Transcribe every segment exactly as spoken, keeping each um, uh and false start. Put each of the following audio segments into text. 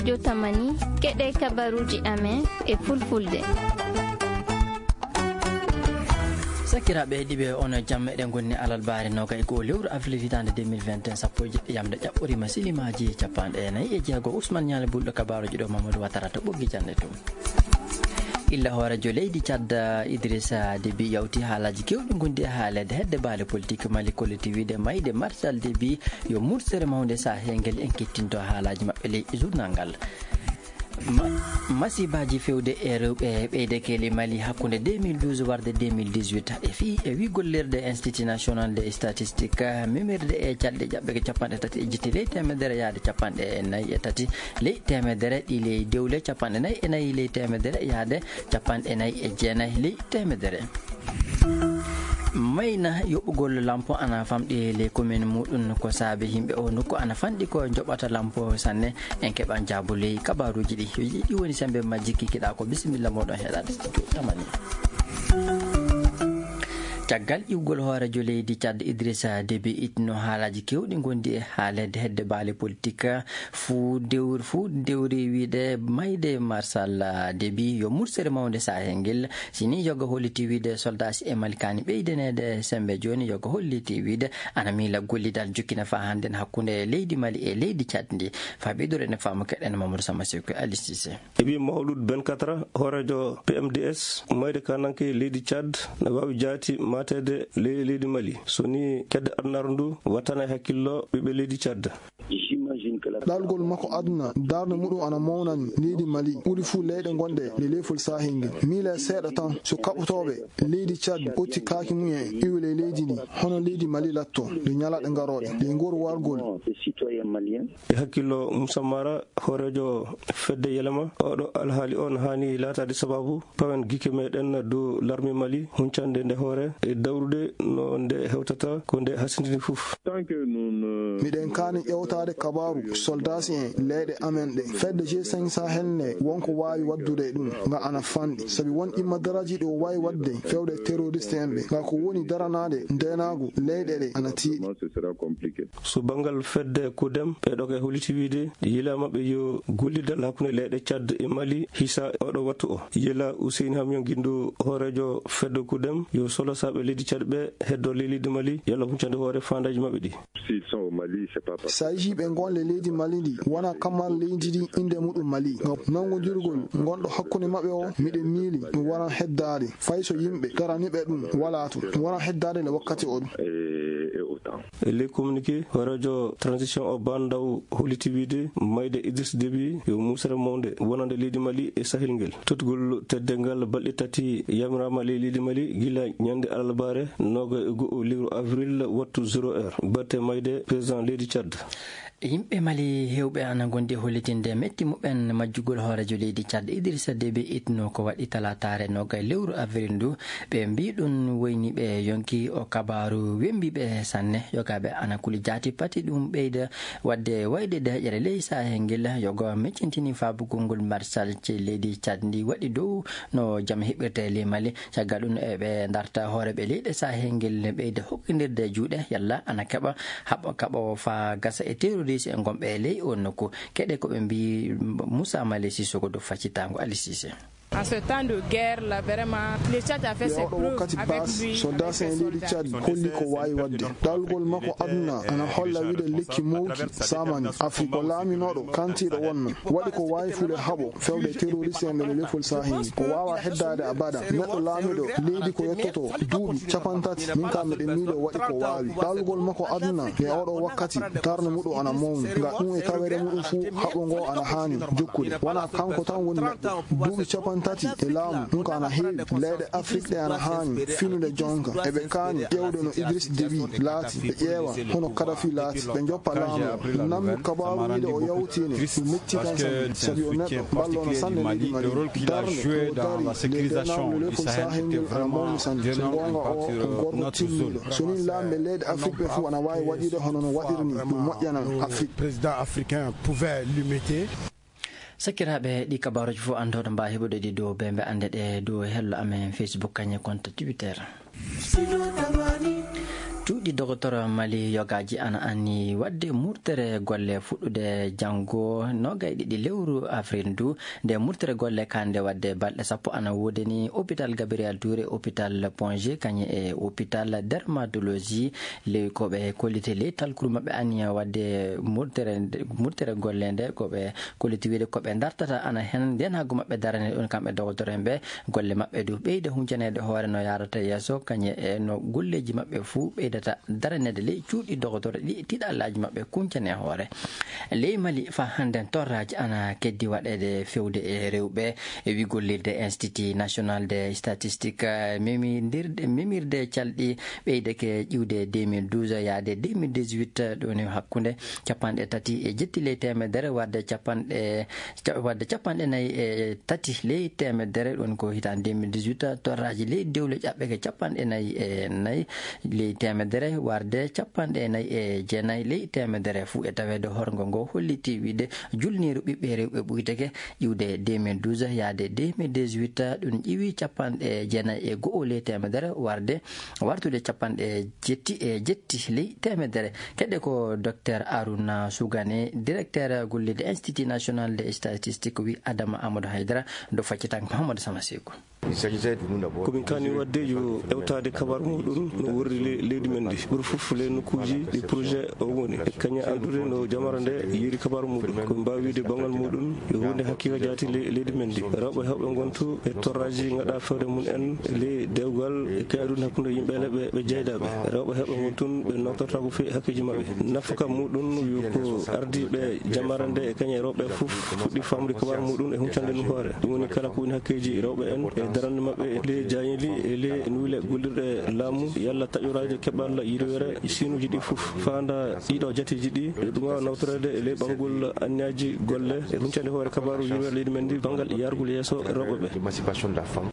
studio Tamani keɗe kabaruji amen e fulfulde. sakiraɓe heeɗiɓe ono jamme eɗen gonni alalbare noga e goho lewru avril hitande deux mille vingt et un sappo jeɗɗi yamde ƴaɓɓorima silimaji capanɗe e nayyi e jeego ousmane ñale bulɗo kabaruji ɗo mamadou watara to ɓoggi jande tum. illa hooradio leydi cadda idrissa déby yawti haalaji kewɗi gondi e haalede hedde baale politique mali collectivité mayde marshal déby yo mursere mawde sahengel en kettinto haalaji mabɓe leydi journal ngal. masibaji fewde e rewɓe ɓeyde keli mali hakkude deux mille douze warde deux mille dix-huit e fi e wi gollirde institut national des statistiques memirde e calɗe ƴaɓɓe capanɗe tati e jitti ley temedere yaade capanɗe nayyi e tati ley temedere ɗi ley dewle capanɗe nayyi e nayyi ley temedere yaade capanɗe nayyi e jeenayyi ley temedere. mayna yoɓɓugol lampo ana famɗi les commune muɗum ko saabi yimɓe o nokku ana fanɗi ko joɓata lampo sanne en keɓan jabuley kabaruji ɗi ɗi woni sembe majji kikiɗa ko bisimilla moɗon heɗade studio Tamani. caggal iwgol hooradio leydi cadde idrissa déby itno haalaji kewɗi gondi e haalede hedde baale politique fuu dewr fuu dewri wiide mayde marshal déby yo mursere mawde sahengel sini yoga holliti wiide soldat e malikani ɓeydenede sembe joni yoga holliti wiide ana miila gollidal jokkina fa handen hakkude leydi mali e leydi cad ndi fa ɓeydore ne fama keɗen mamadou sama seko ali cissé eɓi mawlud vingt-quatre hooradio p m d s mayde kananke leydi cad ne wawi jaati matede leydi leydi mali so ni kedde arnar ndu wattana hakkillo ɓiɓe leydi cad. ɗalgol makko aduna darde muɗum ana mawnani leydi mali ɓuri fuu leyɗe gonɗe le leyfol sahingel miile seeɗa tan so kaɓotoɓe leydi cad ɓotti kaaki mumen iwle leydi ndi hono leydi mali latto nde ñalaɗe garoɗe nde ngor wargol e hakkillo Moussa Mara hoorejo fedde yelema oɗo alhaali on hani latade sababu pawen guike meɗen dow larmi mali huncande nde hoore e dawrude no nde hewtata ko nde hasindini fof. miɗen kaani ƴewtade kabaru soldats en leyɗe amen ɗe fedde g cinq sahel ne wonko wawi waddude ɗum nga ana fanɗi saabi won imma daraji ɗo wawi wadde fewde terroriste en ɓe nga ko woni daranade ndenagu leyɗe ɗe ana tiiɗi. so bangal fedde kudem ɓeɗo ke holiti wiide yila mabɓe yo gollidal hakkude leyɗe cad e mali hisa oɗo wattu o yila Ousseini Hamion guindu hoorejo fedde kudem yo solo saɓe leydi cad ɓe heddo leydi mali yalla huncande hoore fandaji mabɓe ɗi. sa yi ɓe gonle leydi mali ndi wona kammal leydi ndi inde muɗum mali ngam nangodirgol gonɗo hakkude mabɓe o miɗen miili ɗum wona heddade fay so yimɓe daraniɓe ɗum wala to ɗum wona heddade nde wakkati o ɗum. e ley communiqué hoorejo transition o bandaw holliti wiide mayde Idriss Déby yo musere mawde wonande leydi mali e sahel ngel tottugol teddengal balɗe tati yamirama ley leydi mali gila ñande alalbare noga e go'o lewru avril wattu zéro heure batte mayde président leydi cad. yimɓe mali hewɓe ana gondi hollitinde metti muɓen majjugol hoorejo leydi cad idrissa déby itno ko waɗi talatare noga lewru avril ndu ɓe mbi ɗum woyni ɓe yonki o kabaru wembiɓe sanne yogaɓe ana kuli jaati pati ɗum ɓeyda wadde wayde deƴere ley sahengel yogo meccintini fabugol ngol marshal ce leydi cad ndi waɗi dow no jaam heɓirte ley mali caggal ɗum eɓe darta hooreɓe leyɗe sahengel ɓeyda hokkidirde juuɗe yalla ana keɓa haɓa kaɓa fa gasa e terroriste en gomɓe ley on nokku keɗe koɓe mbi Moussa Malé Sissoko do faccitango Ali Cissé. En ce temps de guerre là vraiment le Tchad a fait ses preuves avec lui. soldats en leydi Tchad holli ko wawi wadde dalgol makko aduna ana holla wiide lekki mowki samani Afrique ko laaminoɗo kantiɗo wonno waɗi ko wawi fuude haɓo fewde terroriste en ɓe lefol sahel ko wawa heddade abada neɗɗo laamiɗo leydi ko yettoto duuɓi capantati min ka meɗen miiɗo waɗi ko wawi dalgol makko aduna e oɗo wakkati darno muɗum ana mawni nga ɗum e tawere muɗum fuu haɓo ngo ana hani jokkude wona kanko tan woni neɗɗo duuɓi capantati tati e laamu ɗum ko ana heewi leyɗe afrique ɗe ana haani finude jonka eɓe kaani ƴewde no Idriss Déby laati ɓe ƴeewa hono Kadafi laati ɓe joppa laamu nammi kabaru wiide o yawtini ɗum metti tan sabi o neɗɗo ballono sanne leydi mali darde o dari le denawle lefol sahengel ana mawni sanne so gonga o ko gorko timmiɗo so ni laamɓe leyɗe afrique ɓe fuu ana wawi waɗide hono no waɗirni ɗum moƴƴanan afrique. Président africain pouvait l'imiter. sakiraɓe ɗi kabaruji fof andoɗo mba heɓude ɗi dow ɓe ɓe ande ɗe dow hello amen Facebook kañe compte Twitter. cuuɗi docteur Mali yogaji ana anni wadde murtere golle fuɗɗude janggo nogay ɗiɗi lewru avril ndu nde murtere golle kande wadde balɗe sappo ana wodani hôpital Gabriel Touré hôpital Pongé kañe e hôpital dermatologie le koɓe kollite le talkuru mabɓe anni wadde murtere murtere golle nde koɓe kolliti wiide koɓe dartata ana hen nden haggo mabɓe darane ɗon kamɓe docteur en ɓe golle mabɓe du ɓeyde huncanede hoore no yarata yesso kañe e no golleji mabɓe fuu ɓeydata daranede ley cuuɗi docteur ɗi tiɗallaji mabɓe kuncane hoore ley Mali fa handen torraji ana keddi waɗede fewde e rewɓe e wi gollirde institut national de statistique memirde memirde calɗi ɓeydeke ƴiwde deux mille douze yaade deux mille dix-huit ɗoni hakkude capanɗe tati e jetti ley temedere wadde capanɗe wadde capanɗe nayyi e tati ley temedere ɗon ko hitan deux mille dix-huit torraji ley dewle ƴaɓɓeke capanɗe nayyi e nayyi ley temedere warde capanɗe nayyi e jeenayyi ley temedere fuu e tawede horgo ngo holliti wiide julniru ɓiɓɓe rewɓe ɓuyteke ƴiwde deux mille douze yaade deux mille dix-huit ɗum ƴiwi capanɗe jeenayyi e go'o ley temedere warde wartude capanɗe jetti e jetti ley temedere keɗɗe ko docteur Arouna Sougane directeur gollide institut national de statistique wi Adama Amadou Haydara do faccitanko Mahamadou Samasekou. komin kani wadde yo ƴewtade kabaru muɗum no worri leydi men ndi ɓuuri fof le nokkuji ɗi projet o woni kaña andude no jamara nde yeeri kabaru muɗum ko mbawi wiide banggal muɗum yo hunde hakkika jaati leydi men ndi rewɓe hewɓe gontu e torraji gaɗa fewde mum en le dewgal e kayɗum hakkude yimɓele ɓe ɓe jeydaɓe rewɓe hewɓe gontun ɓe noftorta ko fewi hakkiji mabɓe nafka muɗum yo ko ardiɓe jamara nde e kaña rewɓe fof fuɗɗi famde kabaru muɗum e huncande ɗum hoore ɗum woni kala ko woni hakkeji rewɓe en e darande mabɓe le jañili e le nuule gollirɗe laamu yalla taƴoraji keɓal yirwere sinuji ɗi fof fanda ɗiɗo jatiji ɗi ɗum wawa nawtorede e le ɓangol anniyaji golle e huncande hoore kabaru yirwere leydi men ndi banggal yargol yesso rewɓe ɓe.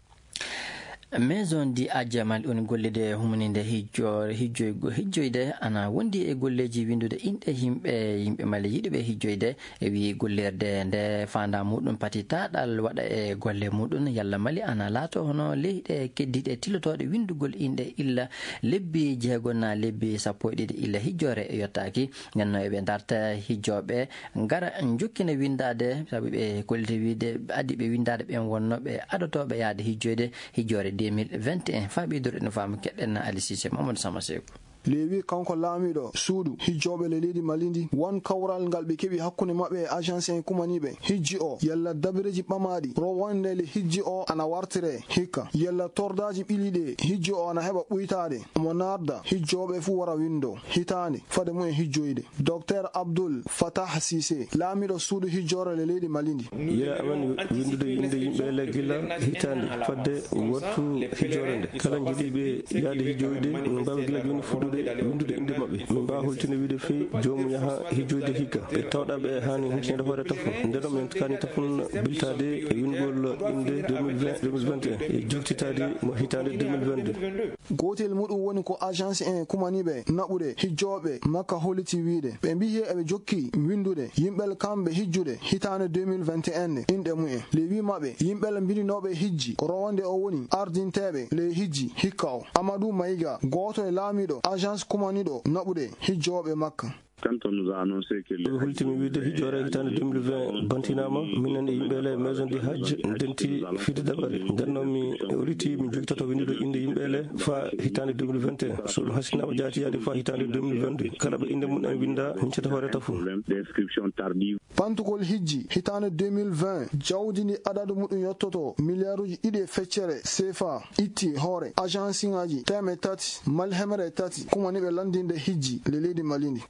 maison di Adjamal on gollide humaninde hijjo hijjoy hijjoyde ana wondi e golleji windude inde yimɓe yimɓe Mali yiɗuɓe hijjoyde e wi gollirde nde fanda muɗum pati taɗal waɗa e golle muɗum yalla Mali ana laato hono leyɗe keddiɗe tillotoɗe windugol inde illa lebbi jeegon na lebbi sappo e ɗiɗi illa hijjore yottaki nenno eɓe darta hijjoɓe ngara jokkina windade saabu ɓe kollite wiide addi ɓe windade ɓen wonno ɓe aɗotoɓe yaade hijjoyde hijjore deux mille vingt et un faɓidore no fama keɗɗen Ali Cissé Mamadou Samasekou. lewi kanko laamiɗo suudu hijjoɓe le leydi Mali ndi won kawral ngal ɓe keɓi hakkunde maɓɓe e agence en kumaniɓe hijji o yalla dabireji ɓamaɗi rowonde le hijji o ana wartire hikka yalla tordaji ɓiliɗe hijji o ana heɓa ɓuytade mo narda hijjoɓe fuu wara windo hitande fade mum e hijjoyde docteur Abdoul Fatah Cissé laamiɗo suudu hijjore le leydi Mali ndi yira aman windude inde yimɓe le gila hitande fadde wattu hijjore nde kala jiiɗiɓe yaade hijjoyde no mbawa gila joni fuɗude windude inde mabɓe min mbawa holtinde wiide fewi jomum yaha hijjoyde hikka ɓe tawɗaɓe hani huccede hoore tafo ndeno min kani tafon biltade e wingol inde deux mille vingt et un e juktitade mo hitande deux mille vingt-deux gotel muɗum woni ko agence en kumaniɓe naɓude hijjoɓe makka holliti wiide ɓe mbi he eɓe jokki windude yimɓel kamɓe hijjude hitande deux mille vingt et un inde mumen le wi mabɓe yimɓel mbininoɓe hijji ko rowande o woni ardinteɓe le hijji hikka o Amadou Maïga goto e laamiɗo agence kumaniɗo naɓude hijjoɓe makka. Quand on nous a annoncé que le hultimi wiide hijjore hitande deux mille vingt bantinama minen e yimɓe le maison du hajj denti fide dabare ndenno mi riti mi jogitoto windude inde yimɓe le fa hitande deux mille vingt et un so ɗum hasinama jaati yaade fa hitande deux mille vingt-deux kala ɓe inde mum en winda huncata hooreta fof d'inscription tardive pantugol hijji hitande deux mille vingt jawdi ndi adadu muɗum yottoto milliard uji ɗiɗi e feccere C F A itti hoore agence ngaji teme tati malhemere tati kumaniɓe landinde hijji le leydi Mali ndi.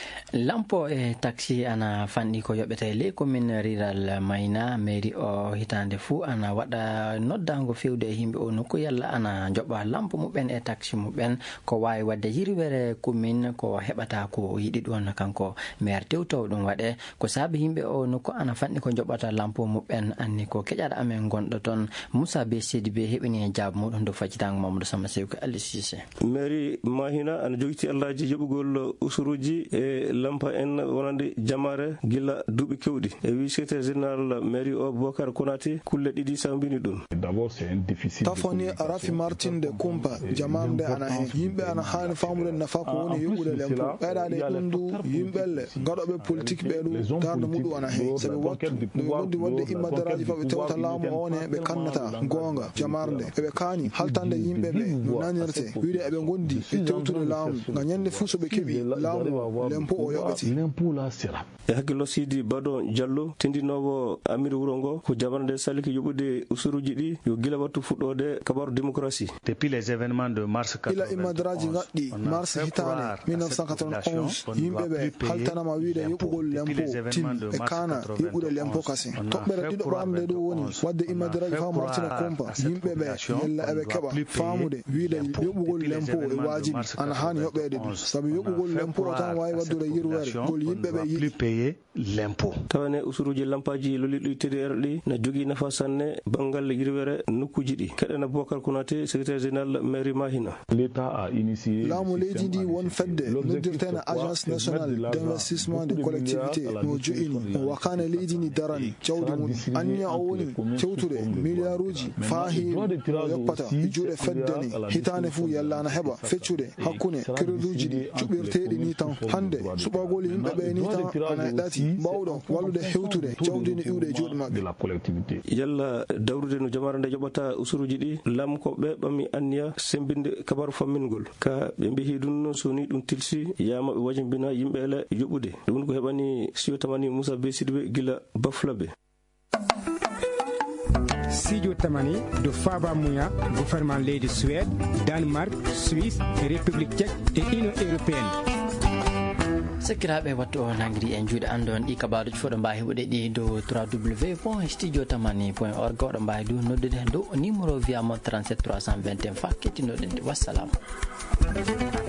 lampo e taxi ana fanɗi ko yoɓete ley commune rural Mayna mairie o hitande fuu ana waɗa noddago fewde e yimɓe o nokku yalla ana joɓa lampo muɓen e taxi muɓen ko wawi wadde yirwere commune ko heɓata ko yiɗi ɗon kanko maire tewtowo ɗum waɗe ko saabi yimɓe o nokku ana fanɗi ko joɓata lampo muɓen anni ko keƴaɗo amen gonɗo toon Moussa Be Seydi Be heɓini e jaabe muɗum do faccitango Mamadou Samasekou ko Ali Cissé. mairie Mahina ana jogiti allaji yoɓugol usuruji e lampa en wonande jamare gila duuɓi kewɗi e wi secrétaire général mairie o Boubacar Konaté kulle ɗiɗi sambini ɗum. tafoni arafi martin de kumpa jamamde ana hen yimɓe ana hani famude nafa ko woni yoɓude lempo ɓeɗade ɗum du yimɓelle gaɗoɓe politique ɓeɗu darde muɗum ana hen saabi wattu ɗum woddi wadde immadaraji foof ɓe tewta laamu on e ɓe kannata gonga jamarde eɓe kaani haltande yimɓe ɓe no nanirte wiide eɓe gondi e tewtude laamu ngam ñande fuu so ɓe keeɓi laamu lempo o yoɓete. e hakkillo Sidi Bado Diallo tindinowo amiri wuro ngo ko jamarde saliki yoɓude usuruji ɗi yo gila wattu fuɗɗode kabaru démocratie depuis les événements de mars ila immadaraji gaɗɗi mars hitande mille neuf cent quatre-vingt-onze yimɓeɓe haltanama wiide yoɓugol lempo tim e kana yoɓude lempo kasi toɓɓere ɗiɗo ɓamde ɗum woni wadde immadaraji fa martina kumpa yimɓeɓe yella eɓe keɓa famude wiide yoɓugol lempo e wajibi ana hani yoɓede ɗum saabi yoɓugol lempo o tan wawi waddude yirwere gol yimɓeɓe yiɗi l'impôt tawane usuruji lampaji loliɗɗi T D R ɗi na jogui nafa sanne bangal yirwere nokkuji ɗi keɗena Boubacar Konaté secrétaire général mairie Mahina. L'État a initié laamu leydi ndi won fedde noddirtene agence nationale d' investissement de collectivité mo joƴini o wakane leydi ndi darani jawdi mum anniya o woni cewtude milliard uji faahi o yoppata e juuɗe feddeni hitande fuu yallana heɓa feccude hakkude créduji ɗi cuɓirteɗi ni tan hande suɓagol yimɓeɓe ni tan ana ɗati mbawɗo wallude hewtude jawdi no iwde juuɗe maɓɓe yalla dawrude no jamare nde joɓata usuruji ɗi lamkoɓe ɓammi anniya sembinde kabaru fammingol ka ɓe mbihi ɗum so ni ɗum tilsi yama ɓe wajimbina yimɓe ele yoɓude ɗum ko heɓani siyo tamani Moussa Be Sidibé gila Bafulabe. Studio Tamani de Faba Mouya, gouvernement leydi Suède, Danemark, Suisse, République tchèque et Union européenne. sakiraɓe wattu o nangiri en juuɗe andon ɗi kabaruji fof ɗo mbawi heɓude ɗi dow w w w point studio tamani point org oɗo mbawi du noddude dow numéro wiyama trente-sept trois cent vingt et un fa kettinoɗen wassalamu.